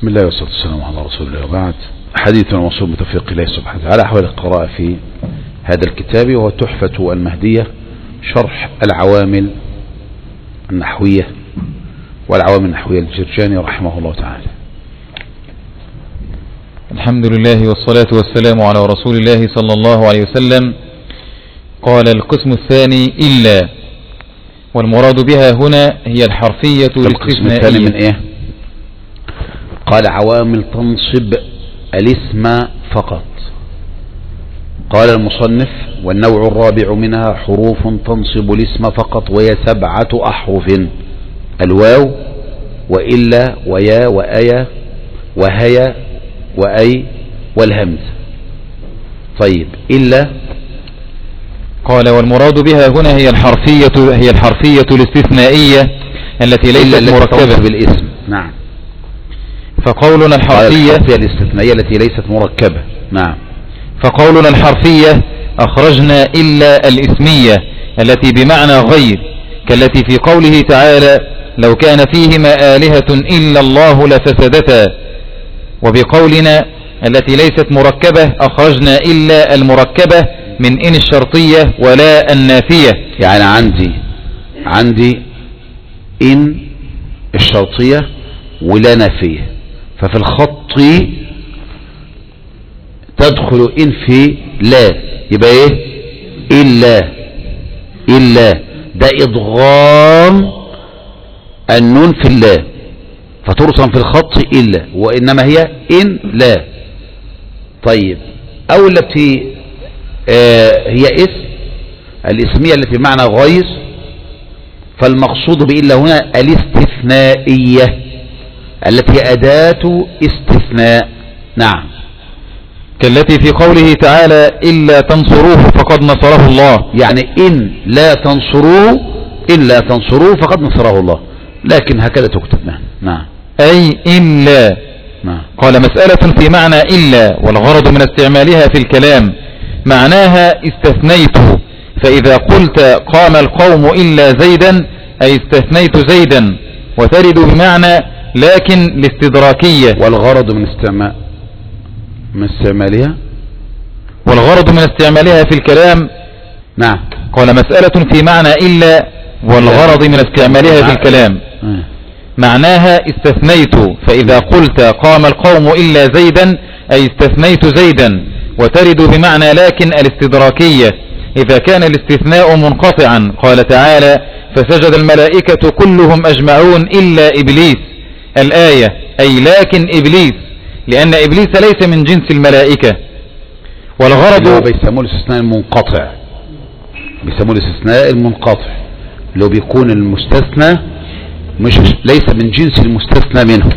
بسم الله والصلاة والسلام على رسول الله وبعد. حديثنا موصول بتوفيق الله سبحانه وتعالى أحوال القراءة في هذا الكتاب، وهو تحفة المهدية شرح العوامل النحوية والعوامل النحوية للجرجاني رحمه الله تعالى. الحمد لله والصلاة والسلام على رسول الله صلى الله عليه وسلم. قال القسم الثاني إلا، والمراد بها هنا هي الحرفية الاستثنائية. القسم الثاني من إيه؟ قال عوامل تنصب الاسم فقط. قال المصنف: والنوع الرابع منها حروف تنصب الاسم فقط، وهي 7 أحرف: الواو وإلا ويا وأيا وهيا وأي والهمز. طيب إلا، قال والمراد بها هنا هي الحرفية الاستثنائية التي ليست مركبة بالاسم. نعم. فقولنا الحرفية الاستثنائية التي ليست مركبة. نعم. فقولنا الحرفية أخرجنا إلا الإسمية التي بمعنى غير، كالتي في قوله تعالى: لو كان فيهما آلهة إلا الله لفسدتا. وبقولنا التي ليست مركبة أخرجنا إلا المركبة من إن الشرطية ولا النافية. يعني عندي إن الشرطية ولا نافية، ففي الخط تدخل إن في لا، يبقى إيه؟ إلا ده إضغام النون في الله، فترسم في الخط إلا، وإنما هي إن لا. طيب، أو التي هي الاسمية التي بمعنى غير، فالمقصود بإلا هنا الاستثنائية التي أداة استثناء. نعم. كالتي في قوله تعالى: إلا تنصروه فقد نصره الله. يعني إن لا تنصروه فقد نصره الله، لكن هكذا تكتب. نعم. أي إلا. نعم. قال: مسألة في معنى إلا، والغرض من استعمالها في الكلام معناها استثنيته، فإذا قلت قام القوم إلا زيدا أي استثنيت زيدا، وترد بمعنى لكن الاستدراكية. والغرض من استعمالها في الكلام. نعم. قال: مسألة في معنى إلا، والغرض من استعمالها في الكلام معناها استثنيت، فإذا قلت قام القوم إلا زيدا أي استثنيت زيدا، وترد بمعنى لكن الاستدراكية إذا كان الاستثناء منقطعا. قال تعالى: فسجد الملائكة كلهم أجمعون إلا إبليس. الآية أي لكن إبليس، لأن إبليس ليس من جنس الملائكة. والغرض بيسموه الاستثناء المنقطع، لو بيكون المستثنى ليس من جنس المستثنى منه.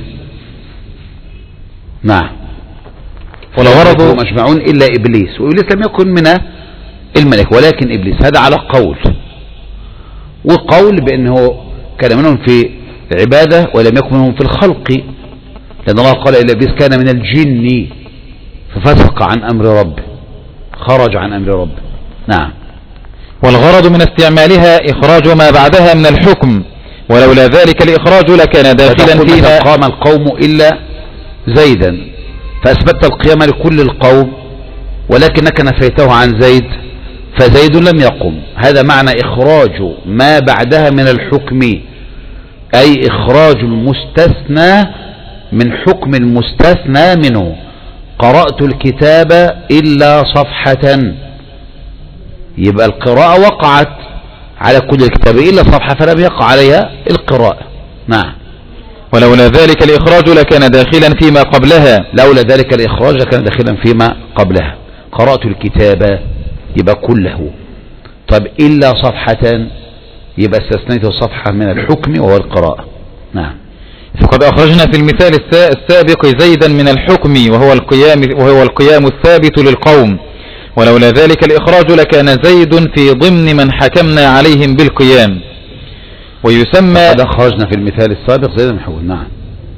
نعم. والغرض مجمعون إلا إبليس، وإبليس لم يكن من الملك ولكن إبليس، هذا على قول، وقول بأنه كان منهم في العبادة ولم يكن منهم في الخلق، لأن الله قال إلا إبليس كان من الجن ففسق عن أمر ربه، خرج عن أمر ربه. نعم. والغرض من استعمالها إخراج ما بعدها من الحكم، ولولا ذلك الإخراج لكان داخلا فيها. قام القوم إلا زيدا، فأثبتت القيام لكل القوم، ولكنك نفيته عن زيد، فزيد لم يقم. هذا معنى إخراج ما بعدها من الحكم، أي إخراج المستثنى من حكم المستثنى منه. قرأت الكتاب إلا صفحة، يبقى القراءة وقعت على كل الكتاب إلا صفحة، فلم يقع عليها القراءة. نعم. ولولا ذلك الإخراج لكان داخلا فيما قبلها. لولا ذلك الإخراج لكان داخلا فيما قبلها. قرأت الكتاب يبقى كله. طب إلا صفحة يبقى استثنيت صفحة من الحكم وهو القراءة. نعم. فقد أخرجنا في المثال السابق زيدا من الحكم وهو القيام الثابت للقوم، ولولا ذلك الإخراج لكان زيد في ضمن من حكمنا عليهم بالقيام. ويسمى قد أخرجنا في المثال السابق زيدا من الحكم. نعم.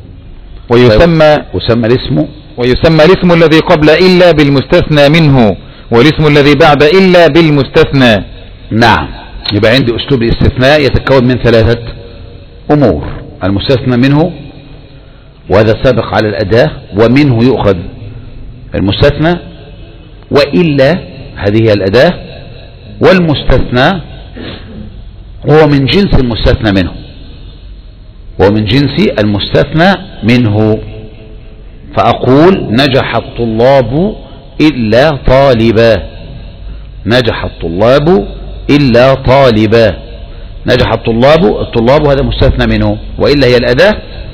ويسمى الاسم الذي قبل إلا بالمستثنى منه، والاسم الذي بعد إلا بالمستثنى. نعم. يبقى عندي أسلوب الاستثناء يتكون من 3 أمور: المستثنى منه، وهذا سابق على الأداة، ومنه يؤخذ المستثنى، وإلا هذه هي الأداة، والمستثنى هو من جنس المستثنى منه، ومن جنس المستثنى منه. فأقول نجح الطلاب إلا طالبا، نجح الطلاب إلا طالبا. نجح الطلاب هذا مستثنى منه، وإلا هي الأداة،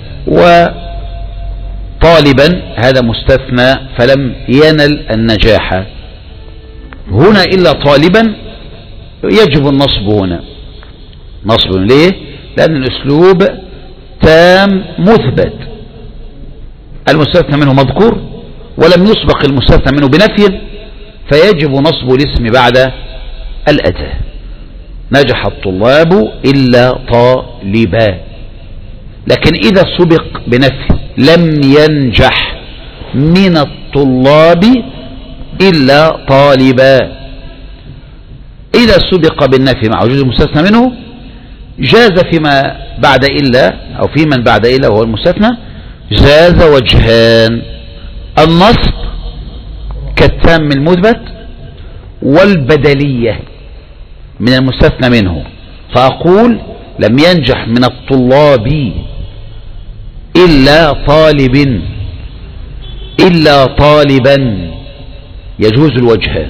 وطالبا هذا مستثنى فلم ينل النجاح. هنا إلا طالبا يجب النصب هنا، نصب ليه؟ لأن الأسلوب تام مثبت، المستثنى منه مذكور ولم يسبق المستثنى منه بنفي، فيجب نصب الاسم بعد الأداة. نجح الطلاب إلا طالبا. لكن إذا سبق بنفي لم ينجح من الطلاب إلا طالبا. إذا سبق بالنفي مع وجود المستثنى منه جاز فيما بعد إلا أو في من بعد إلا وهو المستثنى، جاز وجهان: النصب كالتام المثبت، والبدلية من المستثنى منه. فأقول لم ينجح من الطلاب إلا طالب، إلا طالبا، يجوز الوجهان.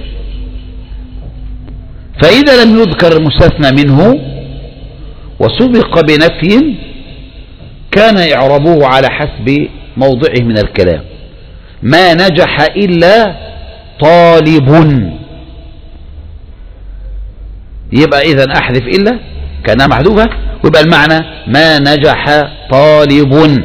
فإذا لم يذكر المستثنى منه وسبق بنفي كان إعرابه على حسب موضعه من الكلام: ما نجح إلا طالب. يبقى إذن أحذف إلا كأنها محذوفة، ويبقى المعنى ما نجح طالب.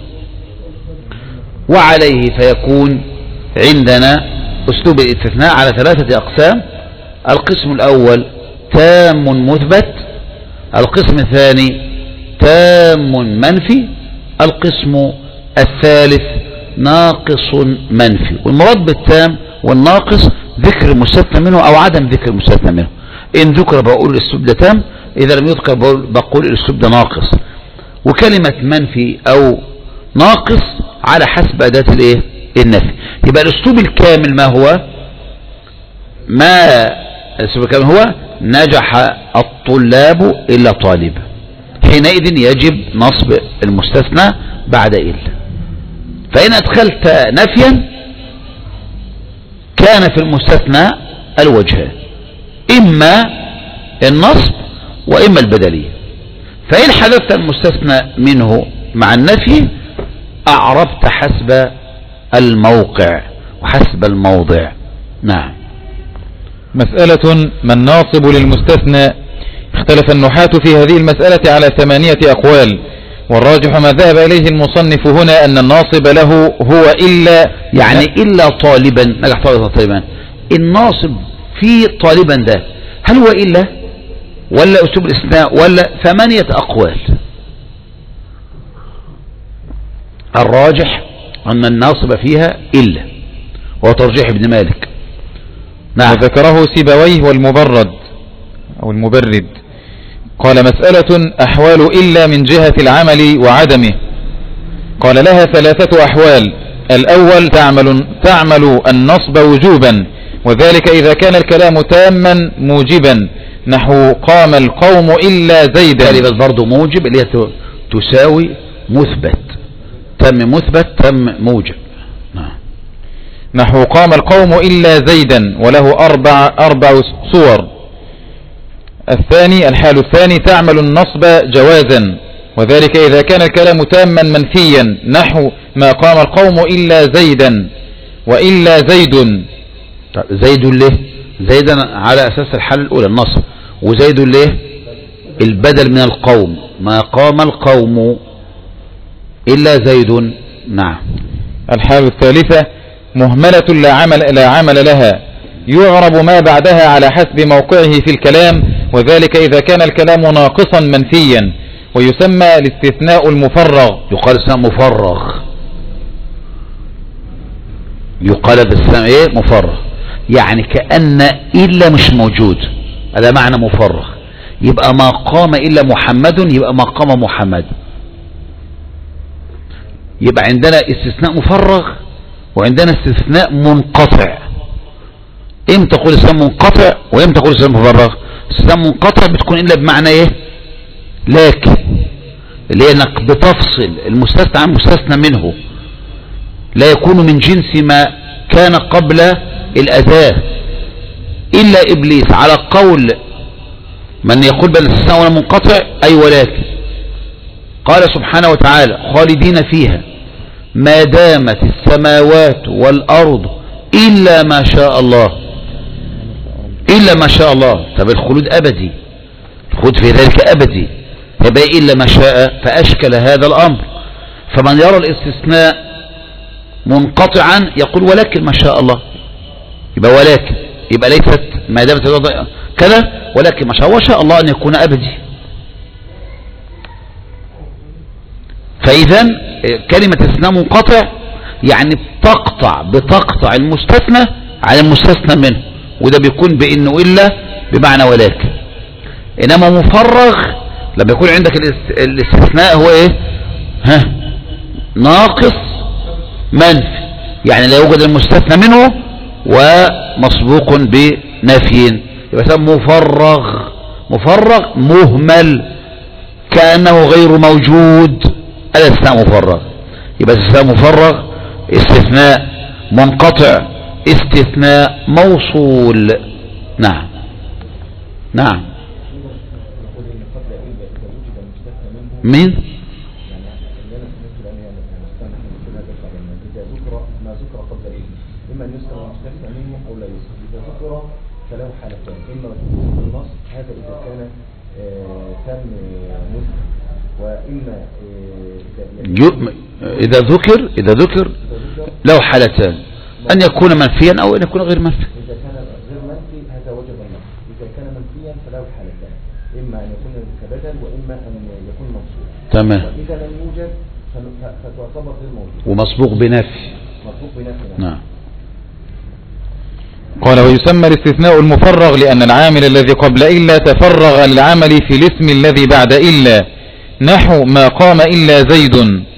وعليه فيكون عندنا أسلوب الاستثناء على 3 أقسام: القسم الأول تام مثبت، القسم الثاني تام منفي، القسم الثالث ناقص منفي. والمراد بالتام والناقص ذكر المستثنى منه أو عدم ذكر المستثنى منه. إن ذكر بقول الأسلوب ده تام، إذا لم يذكر بقول الأسلوب ده ناقص. وكلمة منفي أو ناقص على حسب أداة الإيه؟ النفي. يبقى الأسلوب الكامل ما هو؟ الأسلوب الكامل هو نجح الطلاب إلا طالب. حينئذ يجب نصب المستثنى بعد إلا. فإن أدخلت نفيا كان في المستثنى الوجهان: إما النصب وإما البدلية. فإن حذفت المستثنى منه مع النفي أعربت حسب الموقع وحسب الموضع. نعم. مسألة: ما الناصب للمستثنى؟ اختلف النحاة في هذه المسألة على 8 أقوال، والراجح ما ذهب إليه المصنف هنا أن الناصب له هو إلا، يعني إلا طالبا. نجح طالبا. الناصب في طالبا ده هل هو إلا ولا أسلوب الاستثناء ولا 8 أقوال؟ الراجح أن الناصب فيها إلا، وترجيح ابن مالك. نعم. ذكره سيبويه والمبرد أو المبرد. قال: مسألة أحوال إلا من جهة العمل وعدمه. قال: لها 3 أحوال. الأول تعمل النصب وجوبا، وذلك إذا كان الكلام تاما موجبا، نحو قام القوم إلا زيدا. كلمة برضو موجب اللي هي تساوي مثبت، تم مثبت تم موجب. نحو قام القوم إلا زيدا، وله 4 صور. الحال الثاني تعمل النصب جوازا، وذلك إذا كان الكلام تاما منفيا، نحو ما قام القوم إلا زيدا وإلا زيد. زيد ليه؟ زيدا على أساس الحالة الأولى النصب، وزيد ليه؟ البدل من القوم، ما قام القوم إلا زيد. نعم. الحال الثالثة مهملة لا عمل لها، يعرب ما بعدها على حسب موقعه في الكلام، وذلك إذا كان الكلام ناقصا منفيا، ويسمى الاستثناء المفرغ. يقال استثناء مفرغ، يقال الاستثناء ايه؟ مفرغ، يعني كأن إلا مش موجود، هذا معنى مفرغ. يبقى ما قام إلا محمد، يبقى ما قام محمد. يبقى عندنا استثناء مفرغ وعندنا استثناء منقطع. امتى تقول استثناء منقطع وامتى تقول استثناء مفرغ؟ استثناء منقطع بتكون الا بمعنى ايه؟ لكن اللي هي انك بتفصل المستثنى عن مستثنى منه، لا يكون من جنس ما كان قبل الأداة إلا إبليس، على قول من يقول بل الاستثناء ولا منقطع أي ولكن. قال سبحانه وتعالى خالدين فيها ما دامت السماوات والأرض إلا ما شاء الله، إلا ما شاء الله. طب الخلود أبدي، الخلود في ذلك أبدي، يبقى إلا ما شاء، فأشكل هذا الأمر. فمن يرى الاستثناء منقطعا يقول ولكن ما شاء الله، يبقى ولكن، يبقى ليست ما دامت كذا، ولكن ما شاء الله وشاء الله أن يكون أبدي. فإذا كلمة استثناء منقطع يعني بتقطع المستثنى عن المستثنى منه، وده بيكون بإنه إلا بمعنى ولكن. إنما مفرغ لما يكون عندك الاستثناء هو إيه؟ ناقص منفي، يعني لا يوجد المستثنى منه ومسبوق بنفي، يبقى مفرغ مهمل كأنه غير موجود، الاستثناء مفرغ. يبقى استثناء مفرغ استثناء منقطع استثناء موصول. نعم نعم. مين؟ فله حالتان، إما في النص هذا إذا كان تم مسلم، وإما إذا ذكر له حالتان، أن يكون منفيا أو أن يكون غير منفي. إذا كان غير منفي هذا وجب النص، إذا كان منفيا فله حالتان، إما أن يكون كبدل وإما أن يكون منصوب. تمام. وإذا لم يوجد فتعتبر غير موجود ومسبوق بنفي. نعم. قال ويسمى الاستثناء المفرغ لأن العامل الذي قبل إلا تفرغ للعمل في الاسم الذي بعد إلا، نحو ما قام إلا زيد.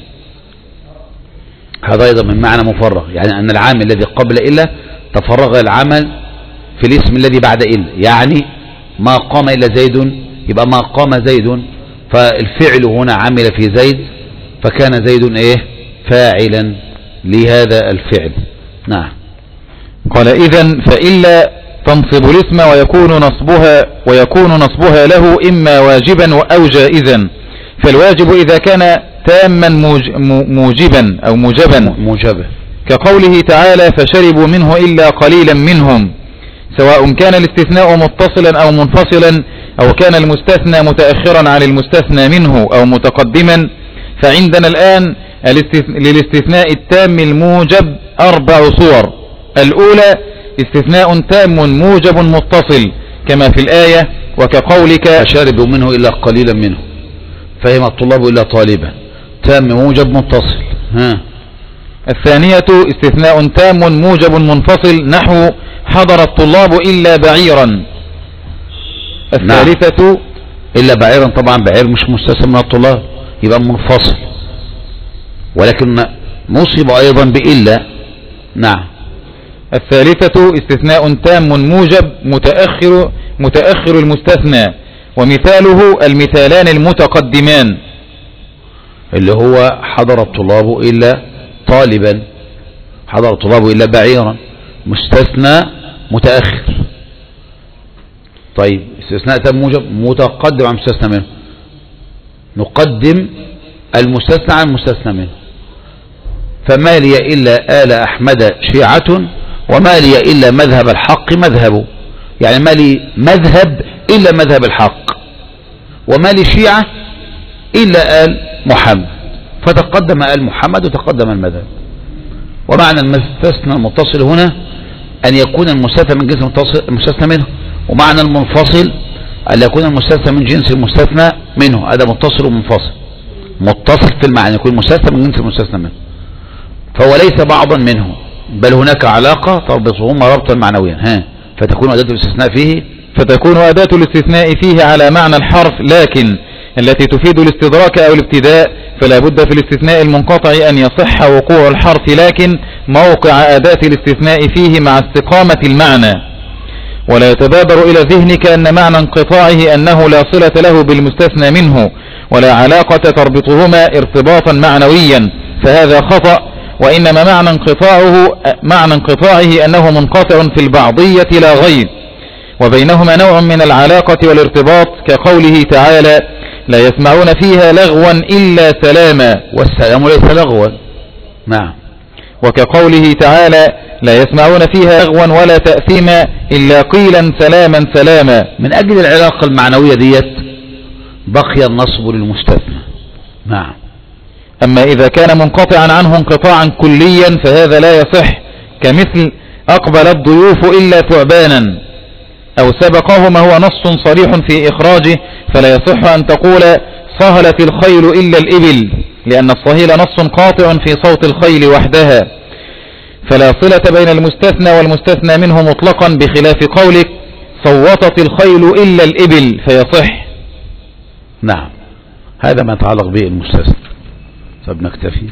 هذا أيضا من معنى مفرغ، يعني أن العامل الذي قبل إلا تفرغ العمل في الاسم الذي بعد إلا، يعني ما قام إلا زيد، يبقى ما قام زيد، فالفعل هنا عمل في زيد، فكان زيد إيه؟ فاعلا لهذا الفعل. نعم. قال إذن فإلا تنصب الاسم ويكون نصبها له إما واجبا أو جائزا. فالواجب إذا كان تاما موجبا أو موجبا كقوله تعالى فشربوا منه إلا قليلا منهم، سواء كان الاستثناء متصلا أو منفصلا، أو كان المستثنى متأخرا عن المستثنى منه أو متقدما. فعندنا الآن للاستثناء التام الموجب 4 صور. الأولى استثناء تام موجب متصل كما في الآية وكقولك فشربوا منه إلا قليلا منه، فهم الطلاب إلا طالبا، تام موجب متصل. الثانية استثناء تام موجب منفصل نحو حضر الطلاب إلا بعيرا. الثالثة نعم. إلا بعيرا، طبعا بعير مش مستثنى من الطلاب، يبقى منفصل، ولكن نصب أيضا بإلا. نعم. الثالثة استثناء تام موجب متأخر المستثنى، ومثاله المثالان المتقدمان اللي هو حضر الطلاب إلا طالبا، حضر الطلاب إلا بعيرا، مستثنى متأخر. طيب استثناء تام موجب متقدم عن مستثنى منه، نقدم المستثنى عن المستثنى منه. فما لي إلا آل أحمد شيعة وما لي إلا مذهب الحق مذهبه، يعني ما لي مذهب إلا مذهب الحق، وما لي شيعة إلا آل محمد، فتقدم آل محمد وتقدم المذهب. ومعنى المستثنى المتصل هنا أن يكون المستثنى من جنس المستثنى منه، ومعنى المنفصل أن يكون المستثنى من جنس المستثنى منه. هذا متصل ومنفصل. متصل في المعنى يكون المستثنى من جنس المستثنى منه، فهو ليس بعضا منه، بل هناك علاقة تربطهما ربطا معنويا. فتكون أداة الاستثناء فيه على معنى الحرف، لكن التي تفيد الاستدراك أو الابتداء، فلا بد في الاستثناء المنقطع أن يصح وقوع الحرف، لكن موقع أداة الاستثناء فيه مع استقامة المعنى. ولا يتبادر إلى ذهنك أن معنى انقطاعه أنه لا صلة له بالمستثنى منه ولا علاقة تربطهما ارتباطا معنويا، فهذا خطأ. وإنما معنى انقطاعه أنه منقطع في البعضية لا غير، وبينهما نوع من العلاقة والارتباط، كقوله تعالى: لا يسمعون فيها لغوا إلا سلاما، والسلام ليس لغوا. نعم. وكقوله تعالى: لا يسمعون فيها لغوا ولا تأثيما إلا قيلا سلاما سلاما. من أجل العلاقة المعنوية ديت بقي النصب للمستثنى. نعم. أما إذا كان منقطعا عنه انقطاعا كليا فهذا لا يصح، كمثل أقبل الضيوف إلا ثعبانا، أو سبقه ما هو نص صريح في إخراجه، فلا يصح أن تقول صهلت الخيل إلا الإبل، لأن الصهيل نص قاطع في صوت الخيل وحدها، فلا صلة بين المستثنى والمستثنى منه مطلقا، بخلاف قولك صوتت الخيل إلا الإبل فيصح. نعم، هذا ما يتعلق به المستثنى. طب نكتفي.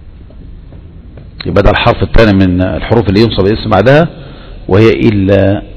يبقى ده الحرف الثاني من الحروف اللي ينصب الاسم بعدها، وهي إلا